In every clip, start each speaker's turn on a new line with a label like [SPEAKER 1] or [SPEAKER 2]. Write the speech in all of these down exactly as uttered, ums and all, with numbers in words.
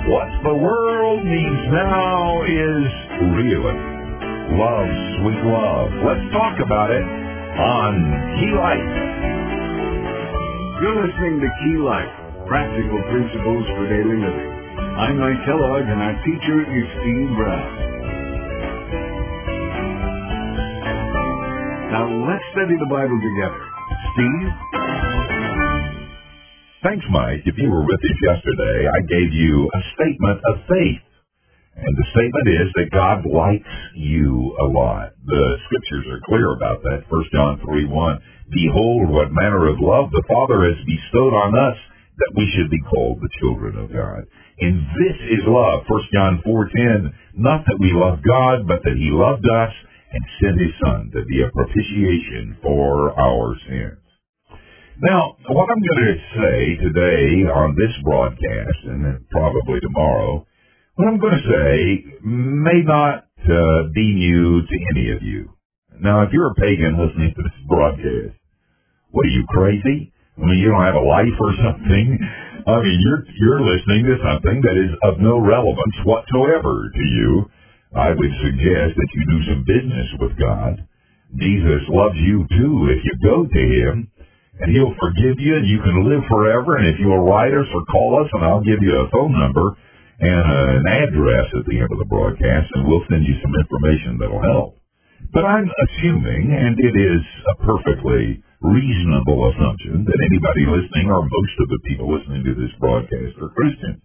[SPEAKER 1] What the world needs now is real love, sweet love. Let's talk about it on Key Life.
[SPEAKER 2] You're listening to Key Life, Practical Principles for Daily Living. I'm Mike Kellogg, and our teacher is Steve Brown. Now let's study the Bible together. Steve?
[SPEAKER 1] Thanks, Mike. If you were with us yesterday, I gave you a statement of faith. And the statement is that God likes you a lot. The scriptures are clear about that. First John three one. Behold, what manner of love the Father has bestowed on us, that we should be called the children of God. And this is love. First John four ten. Not that we love God, but that He loved us and sent His Son to be a propitiation for our sins. Now, what I'm going to say today on this broadcast, and probably tomorrow, what I'm going to say may not uh, be new to any of you. Now, if you're a pagan listening to this broadcast, what are you, crazy? I mean, you don't have a life or something? I mean, you're you're listening to something that is of no relevance whatsoever to you. I would suggest that you do some business with God. Jesus loves you, too, if you go to Him. And He'll forgive you, and you can live forever. And if you'll write us or call us, and I'll give you a phone number and uh, an address at the end of the broadcast, and we'll send you some information that'll help. But I'm assuming, and it is a perfectly reasonable assumption, that anybody listening, or most of the people listening to this broadcast, are Christians.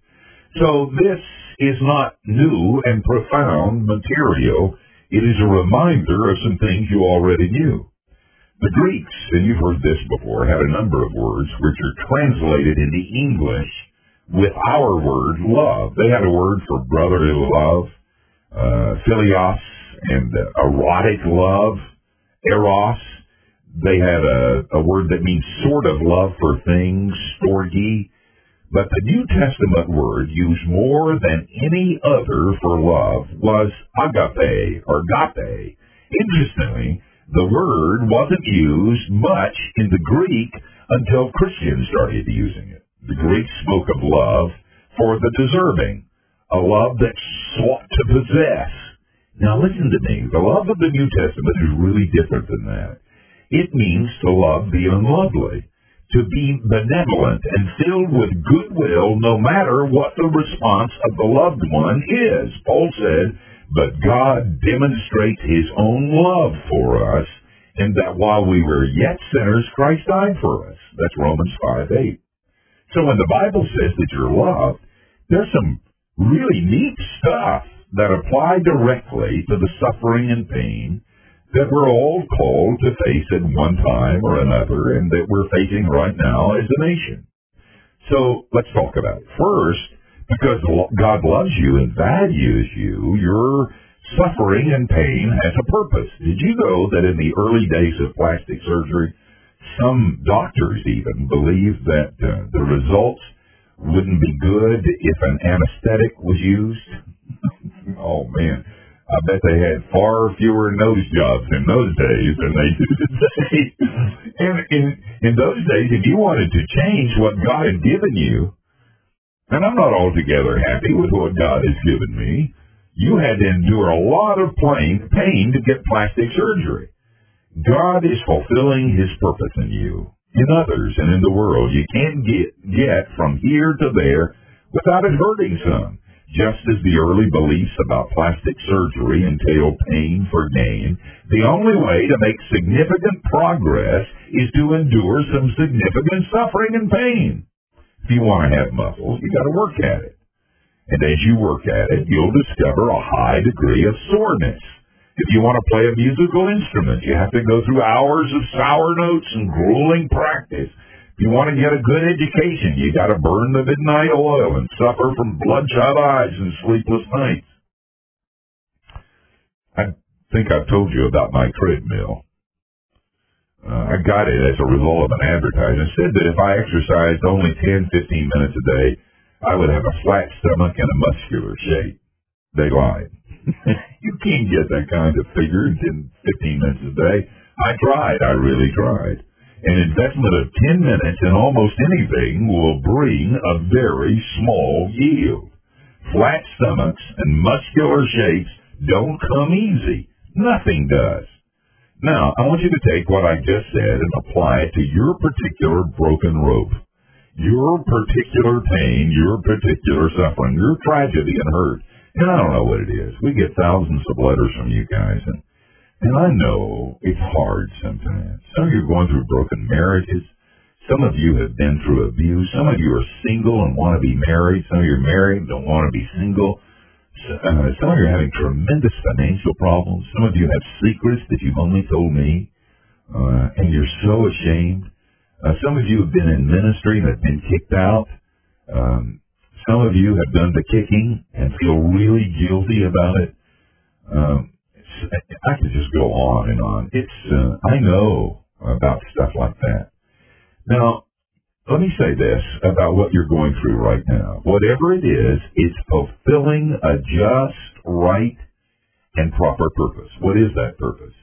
[SPEAKER 1] So this is not new and profound material. It is a reminder of some things you already knew. The Greeks, and you've heard this before, had a number of words which are translated into English with our word, love. They had a word for brotherly love, uh, philios, and uh, erotic love, eros. They had a, a word that means sort of love for things, storge. But the New Testament word used more than any other for love was agape, or agape. Interestingly, the word wasn't used much in the Greek until Christians started using it. The Greeks spoke of love for the deserving, a love that sought to possess. Now listen to me. The love of the New Testament is really different than that. It means to love the unlovely, to be benevolent and filled with goodwill no matter what the response of the loved one is. Paul said, but God demonstrates His own love for us, in that while we were yet sinners, Christ died for us. That's Romans five eight. So when the Bible says that you're loved, there's some really neat stuff that apply directly to the suffering and pain that we're all called to face at one time or another, and that we're facing right now as a nation. So let's talk about it. First, because God loves you and values you, your suffering and pain has a purpose. Did you know that in the early days of plastic surgery, some doctors even believed that uh, the results wouldn't be good if an anesthetic was used? Oh, man. I bet they had far fewer nose jobs in those days than they do today. And in, in those days, if you wanted to change what God had given you, and I'm not altogether happy with what God has given me, you had to endure a lot of pain, pain to get plastic surgery. God is fulfilling His purpose in you, in others, and in the world. You can't get, get from here to there without it hurting some. Just as the early beliefs about plastic surgery entailed pain for gain, the only way to make significant progress is to endure some significant suffering and pain. If you want to have muscles, you got to work at it. And as you work at it, you'll discover a high degree of soreness. If you want to play a musical instrument, you have to go through hours of sour notes and grueling practice. If you want to get a good education, you got to burn the midnight oil and suffer from bloodshot eyes and sleepless nights. I think I've told you about my treadmill. Uh, I got it as a result of an advertisement. It said that if I exercised only ten, fifteen minutes a day, I would have a flat stomach and a muscular shape. They lied. You can't get that kind of figure in ten, fifteen minutes a day. I tried. I really tried. An investment of ten minutes in almost anything will bring a very small yield. flat stomachs and muscular shapes don't come easy. Nothing does. Now, I want you to take what I just said and apply it to your particular broken rope, your particular pain, your particular suffering, your tragedy and hurt. And I don't know what it is. We get thousands of letters from you guys, and, and I know it's hard sometimes. Some of you are going through broken marriages. Some of you have been through abuse. Some of you are single and want to be married. Some of you are married and don't want to be single. Uh, some of you are having tremendous financial problems. Some of you have secrets that you've only told me, uh, and you're so ashamed. Uh, some of you have been in ministry and have been kicked out. Um, some of you have done the kicking and feel really guilty about it. Um, I could just go on and on. It's uh, I know about stuff like that. Now, let me say this about what you're going through right now. Whatever it is, it's fulfilling a just, right, and proper purpose. What is that purpose?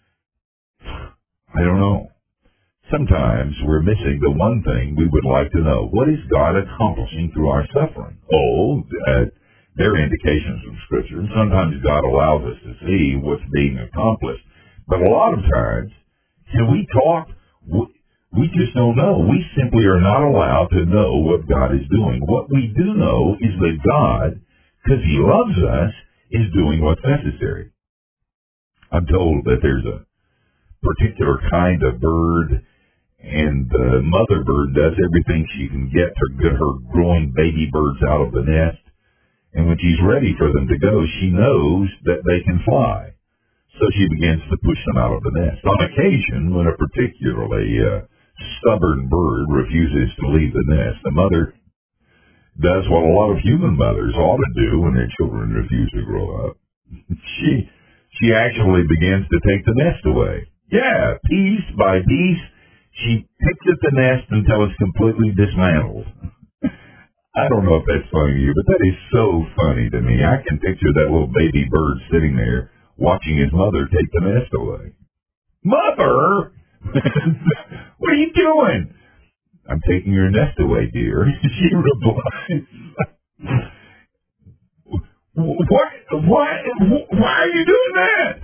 [SPEAKER 1] I don't know. Sometimes we're missing the one thing we would like to know. What is God accomplishing through our suffering? Oh, uh, there are indications from Scripture, and sometimes God allows us to see what's being accomplished. But a lot of times, can we talk? We just don't know. We simply are not allowed to know what God is doing. What we do know is that God, because He loves us, is doing what's necessary. I'm told that there's a particular kind of bird, and the mother bird does everything she can get to get her growing baby birds out of the nest. And when she's ready for them to go, she knows that they can fly. So she begins to push them out of the nest. On occasion, when a particularly uh, stubborn bird refuses to leave the nest, the mother does what a lot of human mothers ought to do when their children refuse to grow up. she she actually begins to take the nest away. Yeah, piece by piece, she picks at the nest until it's completely dismantled. I don't know if that's funny to you, but that is so funny to me. I can picture that little baby bird sitting there watching his mother take the nest away. Mother! What are you doing? I'm taking your nest away, dear. She replies. What? Why? Why are you doing that?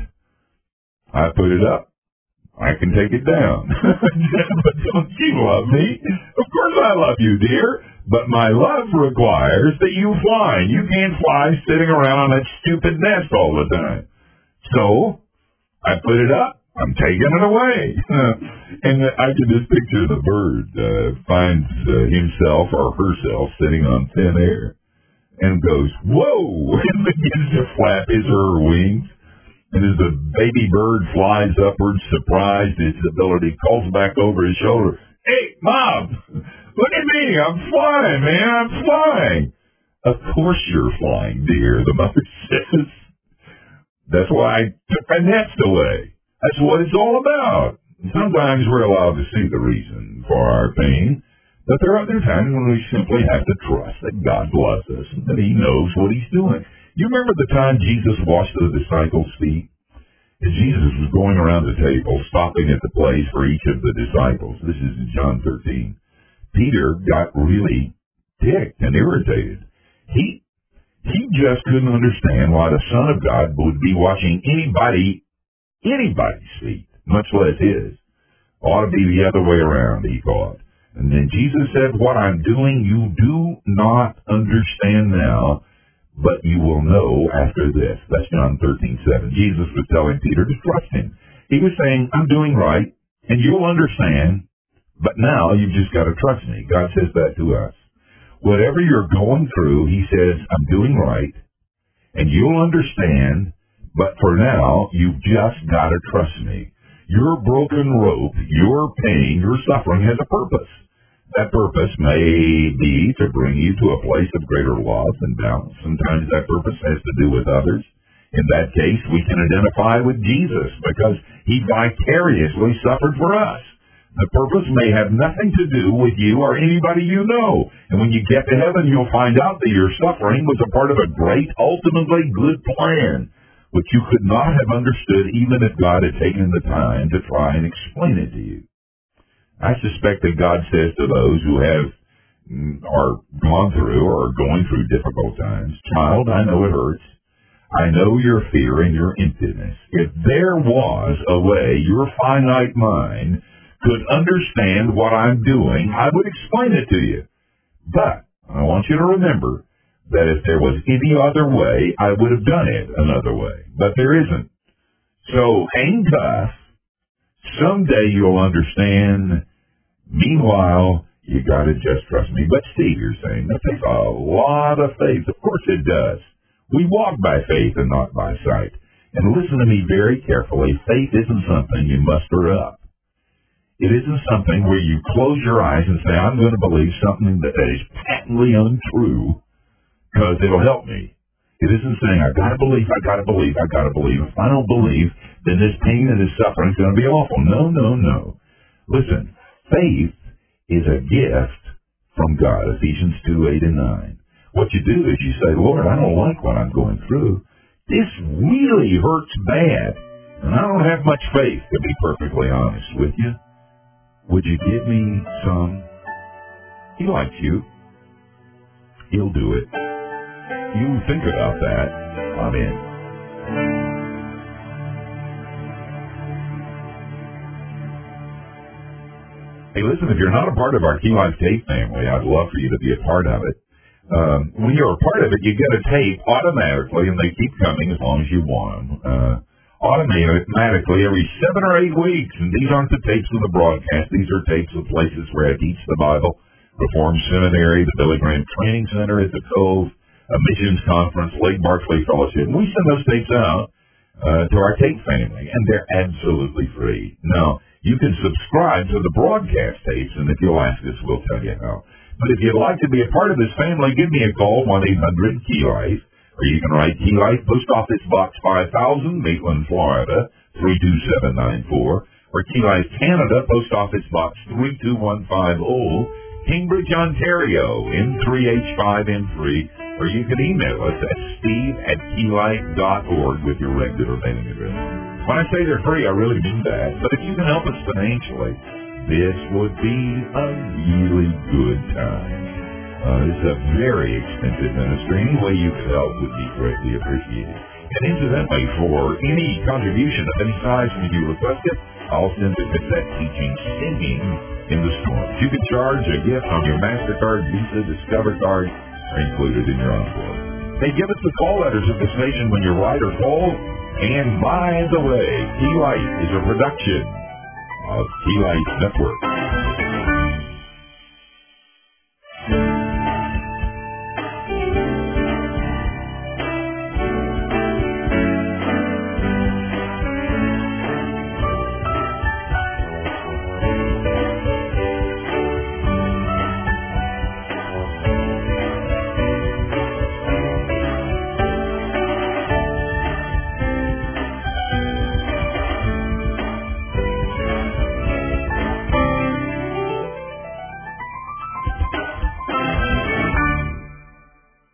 [SPEAKER 1] I put it up. I can take it down. But don't you love me? Of course I love you, dear. But my love requires that you fly. You can't fly sitting around on that stupid nest all the time. So I put it up. I'm taking it away. And I can just picture the bird uh, finds uh, himself or herself sitting on thin air and goes, whoa, and begins to flap his or her wings. And as the baby bird flies upwards, surprised at its ability, calls back over his shoulder, hey, Mom, look at me. I'm flying, man. I'm flying. Of course you're flying, dear, the mother says. That's why I took my nest away. That's what it's all about. Sometimes we're allowed to see the reason for our pain, but there are other times when we simply have to trust that God loves us and that He knows what He's doing. You remember the time Jesus washed the disciples' feet? And Jesus was going around the table, stopping at the place for each of the disciples. This is in John thirteen. Peter got really ticked and irritated. He he just couldn't understand why the Son of God would be washing anybody anybody's feet, much less his. Ought to be the other way around, he thought. And then Jesus said, what I'm doing you do not understand now, but you will know after this. That's John thirteen seven. Jesus was telling Peter to trust Him. He was saying, I'm doing right, and you'll understand, but now you've just got to trust me. God says that to us. Whatever you're going through, He says, I'm doing right, and you'll understand, but for now, you've just got to trust me. Your broken rope, your pain, your suffering has a purpose. That purpose may be to bring you to a place of greater love and balance. Sometimes that purpose has to do with others. In that case, we can identify with Jesus because He vicariously suffered for us. The purpose may have nothing to do with you or anybody you know. And when you get to heaven, you'll find out that your suffering was a part of a great, ultimately good plan, which you could not have understood even if God had taken the time to try and explain it to you. I suspect that God says to those who have are gone through or are going through difficult times. Child, I know it hurts. I know your fear and your emptiness. If there was a way your finite mind could understand what I'm doing, I would explain it to you. But I want you to remember that if there was any other way, I would have done it another way. But there isn't. So hang tough. Someday you'll understand. Meanwhile, you gotta just trust me. But Steve, you're saying that takes a lot of faith. Of course it does. We walk by faith and not by sight. And listen to me very carefully. Faith isn't something you muster up. It isn't something where you close your eyes and say, I'm going to believe something that is patently untrue because it'll help me. It isn't saying, I've got to believe, I've got to believe, I've got to believe. If I don't believe, then this pain and this suffering is going to be awful. No, no, no. Listen, faith is a gift from God, Ephesians two, eight, and nine. What you do is you say, Lord, I don't like what I'm going through. This really hurts bad, and I don't have much faith, to be perfectly honest with you. Would you give me some? He likes you. He'll do it. You think about that. I'm in. Hey, listen, if you're not a part of our Key Life tape family, I'd love for you to be a part of it. Um, when you're a part of it, you get a tape automatically, and they keep coming as long as you want them. Uh, automatically every seven or eight weeks. And these aren't the tapes of the broadcast. These are tapes of places where I teach the Bible. Reformed Seminary, the Billy Graham Training Center at the Cove, a missions conference, Lake Barkley Fellowship. And we send those tapes out uh, to our tape family, and they're absolutely free. Now, you can subscribe to the broadcast tapes, and if you'll ask us, we'll tell you how. But if you'd like to be a part of this family, give me a call, one eight hundred Key Life, or you can write Key Life, Post Office Box five thousand, Maitland, Florida, three two seven nine four, or Key Life Canada, Post Office Box three two one five zero, Cambridge, Ontario, N three H five N three, or you can email us at steve at keylife dot org with your regular mailing address. When I say they're free, I really mean that. But if you can help us financially, this would be a really good time. Uh, this is a very expensive ministry. Any way you could help would be greatly appreciated. And incidentally, for any contribution of any size when you request it, I'll send the cassette teaching Singing in the Storm. You can charge a gift on your MasterCard, Visa, Discover card, are included in your envelope. Hey, give us the call letters at the station when you write or call. And by the way, Key Life is a production of Key Life Network.